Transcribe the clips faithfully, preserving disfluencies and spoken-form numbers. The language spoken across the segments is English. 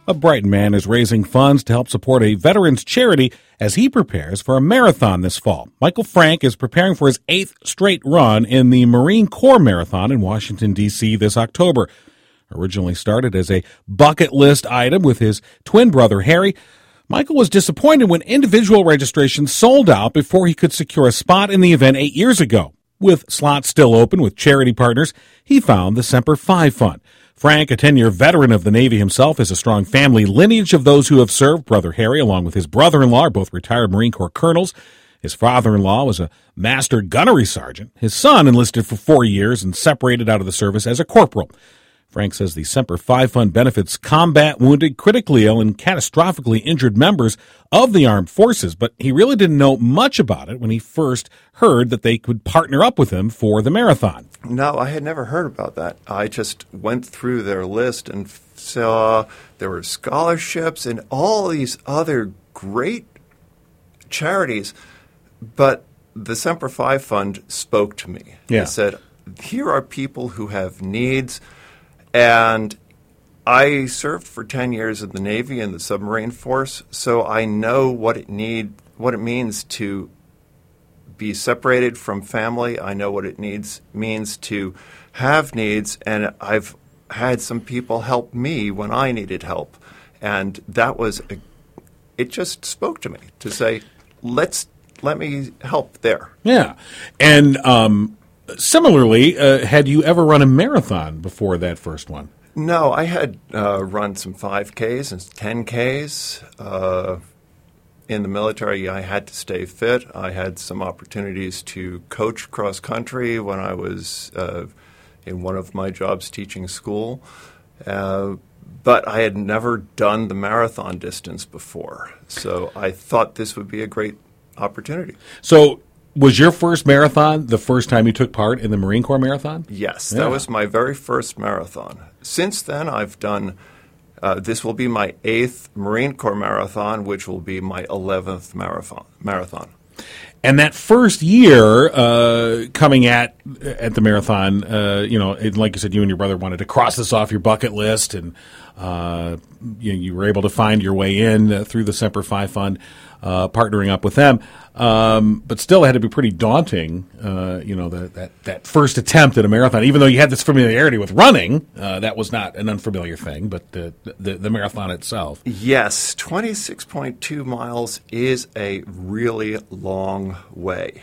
A Brighton man is raising funds to help support a veterans charity as he prepares for a marathon this fall. Michael Frank is preparing for his eighth straight run in the Marine Corps Marathon in Washington, D C this October. Originally started as a bucket list item with his twin brother, Harry, Michael was disappointed when individual registration sold out before he could secure a spot in the event eight years ago. With slots still open with charity partners, he found the Semper Fi Fund. Frank, a ten-year veteran of the Navy himself, has a strong family lineage of those who have served. Brother Harry, along with his brother-in-law, are both retired Marine Corps colonels. His father-in-law was a master gunnery sergeant. His son enlisted for four years and separated out of the service as a corporal. Frank says the Semper Fi Fund benefits combat, wounded, critically ill, and catastrophically injured members of the armed forces, but he really didn't know much about it when he first heard that they could partner up with him for the marathon. No, I had never heard about that. I just went through their list and saw there were scholarships and all these other great charities, but the Semper Fi Fund spoke to me. Yeah. It said, here are people who have needs. And I served for ten years in the Navy and the submarine force, so I know what it need, what it means to be separated from family. I know what it needs means to have needs, and I've had some people help me when I needed help, and that was a, it just spoke to me to say, let's let me help there. Yeah, and um. Similarly, uh, had you ever run a marathon before that first one? No, I had uh, run some five Ks and ten Ks. Uh, in the military, I had to stay fit. I had some opportunities to coach cross country when I was uh, in one of my jobs teaching school. Uh, but I had never done the marathon distance before. So I thought this would be a great opportunity. So was your first marathon the first time you took part in the Marine Corps Marathon? Yes, Yeah. that was my very first marathon. Since then, I've done, uh, this will be my eighth Marine Corps Marathon, which will be my eleventh marathon. marathon. And that first year uh, coming at at the marathon, uh, you know, it, like you said, you and your brother wanted to cross this off your bucket list, and uh, you, you were able to find your way in uh, through the Semper Fi Fund, uh, partnering up with them. Um, but still, it had to be pretty daunting, uh, you know, the, that that first attempt at a marathon. Even though you had this familiarity with running, uh, that was not an unfamiliar thing. But the the, the marathon itself, yes, twenty-six point two miles is a really long way,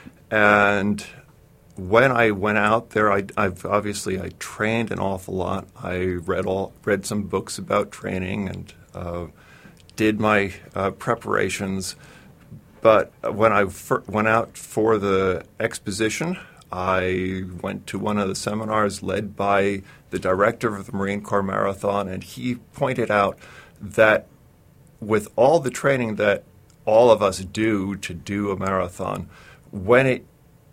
and when I went out there, I, I've obviously I trained an awful lot. I read all read some books about training and uh, did my uh, preparations. But when I fir- went out for the exposition, I went to one of the seminars led by the director of the Marine Corps Marathon, and he pointed out that with all the training that all of us do to do a marathon, when it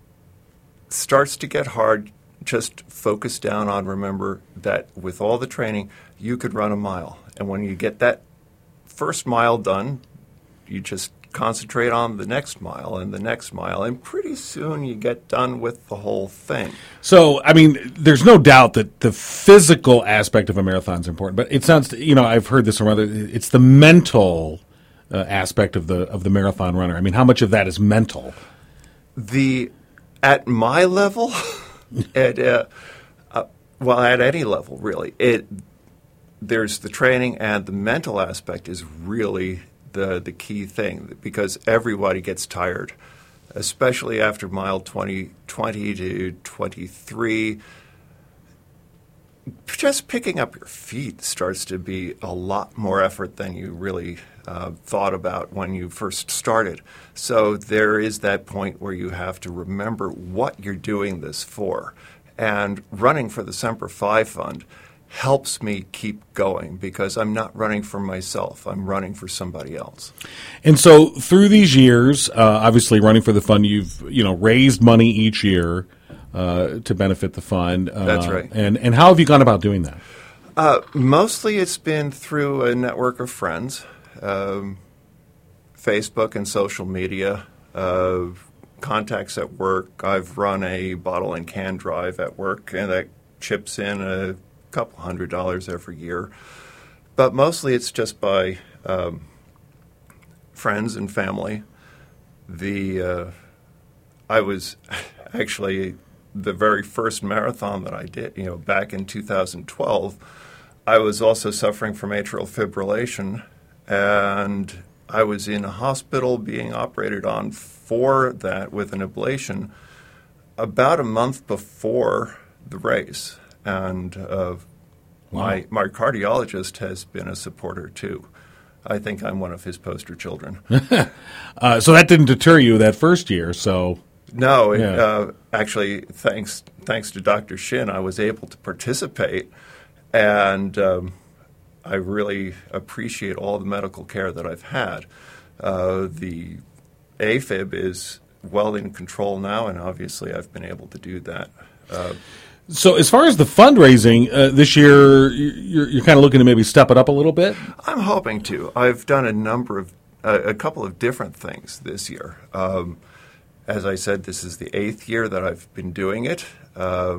starts to get hard, just focus down on, remember that with all the training, you could run a mile. And when you get that first mile done, you just concentrate on the next mile and the next mile, and pretty soon you get done with the whole thing. So, I mean, there's no doubt that the physical aspect of a marathon is important, but it sounds, you know, I've heard this from other, it's the mental uh, aspect of the of the marathon runner. I mean, how much of that is mental? The at my level, at uh, uh, well, at any level, really, it there's the training, and the mental aspect is really the the key thing, because everybody gets tired, especially after mile twenty, twenty to twenty-three. Just picking up your feet starts to be a lot more effort than you really uh, thought about when you first started. So there is that point where you have to remember what you're doing this for. And running for the Semper Fi Fund helps me keep going, because I'm not running for myself. I'm running for somebody else. And so through these years, uh, obviously running for the fund, you've, you know, raised money each year uh, to benefit the fund. Uh, That's right. And, and how have you gone about doing that? Uh, mostly it's been through a network of friends, um, Facebook and social media, uh, contacts at work. I've run a bottle and can drive at work, and that chips in a couple hundred dollars every year. but mostly it's just by um, friends and family. The uh, I was actually the very first marathon that I did, you know, back in two thousand twelve. I was also suffering from atrial fibrillation, and I was in a hospital being operated on for that with an ablation about a month before the race. And uh, wow. my, my cardiologist has been a supporter, too. I think I'm one of his poster children. uh, so that didn't deter you that first year, so... No, yeah. it, uh, actually, thanks thanks to Doctor Shin, I was able to participate. And um, I really appreciate all the medical care that I've had. Uh, the AFib is well in control now, and obviously I've been able to do that. Uh, so as far as the fundraising, uh, this year, you're, you're kind of looking to maybe step it up a little bit? I'm hoping to. I've done a number of, uh, a couple of different things this year. Um, as I said, this is the eighth year that I've been doing it. Uh,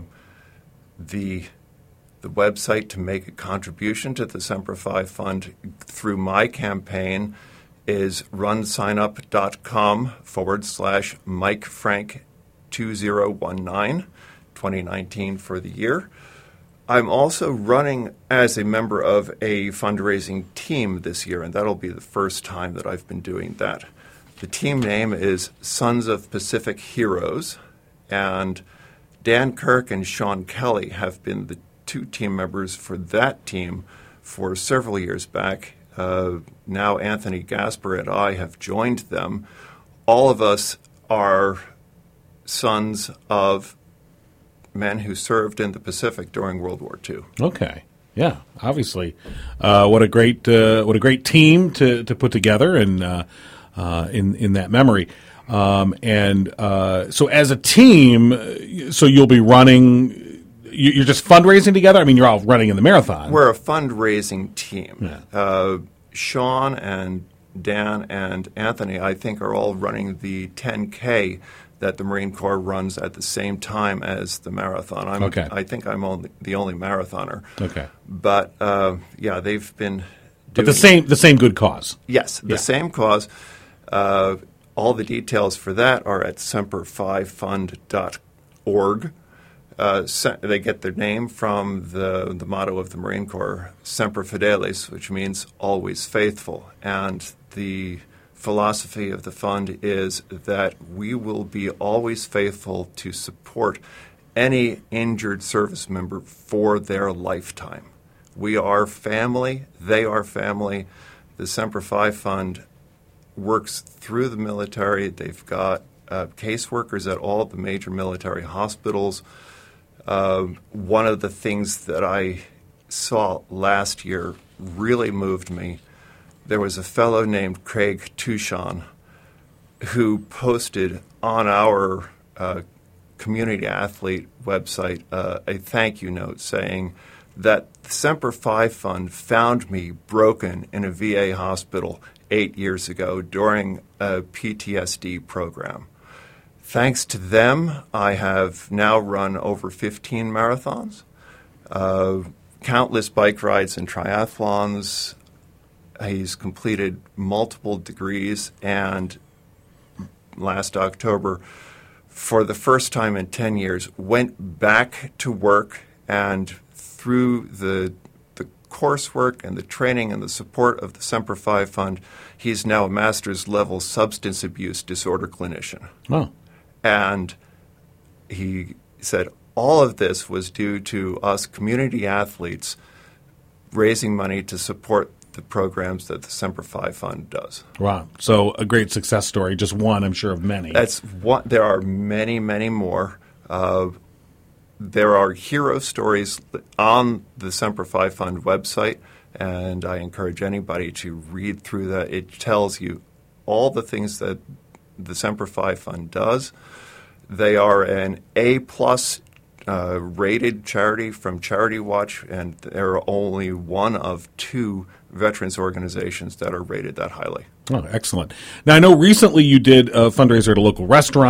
the... The website to make a contribution to the Semper Fi Fund through my campaign is runsignup.com forward slash Mike Frank two zero one nine, twenty nineteen for the year. I'm also running as a member of a fundraising team this year, and that'll be the first time that I've been doing that. The team name is Sons of Pacific Heroes, and Dan Kirk and Sean Kelly have been the two team members for that team for several years back. Uh, now Anthony Gasper and I have joined them. All of us are sons of men who served in the Pacific during World War Two. Okay, yeah, obviously, uh, what a great uh, what a great team to, to put together, and uh, uh, in in that memory. Um, and uh, so, as a team, so you'll be running. You're just fundraising together? I mean, you're all running in the marathon. We're a fundraising team. Yeah. Uh, Sean and Dan and Anthony, I think, are all running the ten K that the Marine Corps runs at the same time as the marathon. I'm, okay. I think I'm only, the only marathoner. Okay. But, uh, yeah, they've been doing... But the same, the same good cause. Yes, the yeah. same cause. Uh, all the details for that are at semper fi fund dot org. Uh, se- they get their name from the, the motto of the Marine Corps, Semper Fidelis, which means always faithful. And the philosophy of the fund is that we will be always faithful to support any injured service member for their lifetime. We are family. They are family. The Semper Fi Fund works through the military. They've got uh, caseworkers at all the major military hospitals. Uh, one of the things that I saw last year really moved me. There was a fellow named Craig Tuchon who posted on our uh, community athlete website uh, a thank you note saying that the Semper Fi Fund found me broken in a V A hospital eight years ago during a P T S D program. Thanks to them, I have now run over fifteen marathons, uh, countless bike rides and triathlons. He's completed multiple degrees, and last October, for the first time in ten years, went back to work, and through the the coursework and the training and the support of the Semper Fi Fund, he's now a master's level substance abuse disorder clinician. Wow. And he said all of this was due to us community athletes raising money to support the programs that the Semper Fi Fund does. Wow. So a great success story, just one, I'm sure, of many. That's one. There are many, many more. Uh, there are hero stories on the Semper Fi Fund website, and I encourage anybody to read through that. It tells you all the things that the Semper Fi Fund does. They are an A-plus uh, rated charity from Charity Watch, and they're only one of two veterans organizations that are rated that highly. Oh, excellent. Now, I know recently you did a fundraiser at a local restaurant.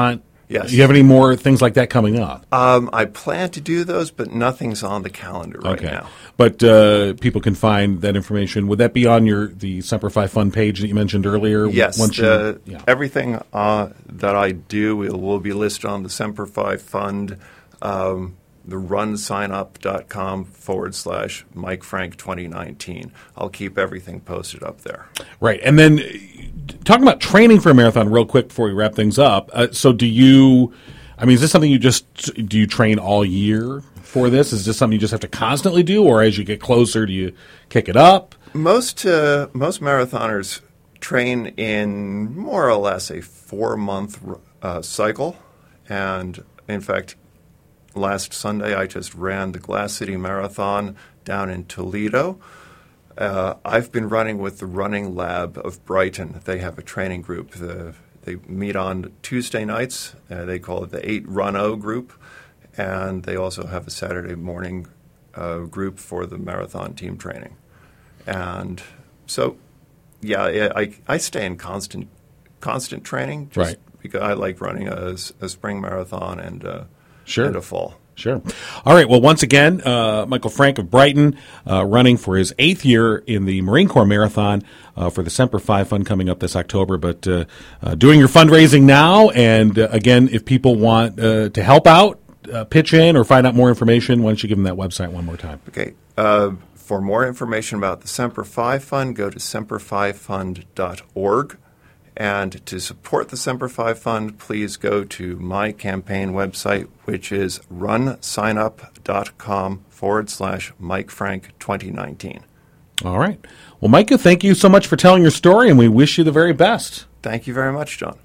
Yes. Do you have any more things like that coming up? Um, I plan to do those, but nothing's on the calendar right okay. now. But uh, people can find that information. Would that be on your the Semper Fi Fund page that you mentioned earlier? Yes. Once you, uh, yeah. Everything uh, that I do will, will be listed on the Semper Fi Fund, um, the runsignup.com forward slash Mike Frank twenty nineteen. I'll keep everything posted up there. Right. And then talking about training for a marathon real quick before we wrap things up. Uh, so do you, I mean, is this something you just, do you train all year for this? Is this something you just have to constantly do, or as you get closer, do you kick it up? Most, uh, most marathoners train in more or less a four-month uh, cycle. And in fact, last Sunday I just ran the Glass City Marathon down in Toledo. Uh, I've been running with the Running Lab of Brighton. They have a training group. The, they meet on Tuesday nights. Uh, they call it the eight run oh group. And they also have a Saturday morning uh, group for the marathon team training. And so, yeah, I, I stay in constant constant training just right. because I like running a, a spring marathon and, uh, sure. and a fall. Sure. All right. Well, once again, uh, Michael Frank of Brighton uh, running for his eighth year in the Marine Corps Marathon uh, for the Semper Fi Fund coming up this October. But uh, uh, doing your fundraising now. And uh, again, if people want uh, to help out, uh, pitch in, or find out more information, why don't you give them that website one more time? Okay. Uh, for more information about the Semper Fi Fund, go to semper fi fund dot org. And to support the Semper Fi Fund, please go to my campaign website, which is runsignup.com forward slash Mike Frank 2019. All right. Well, Micah, thank you so much for telling your story, and we wish you the very best. Thank you very much, John.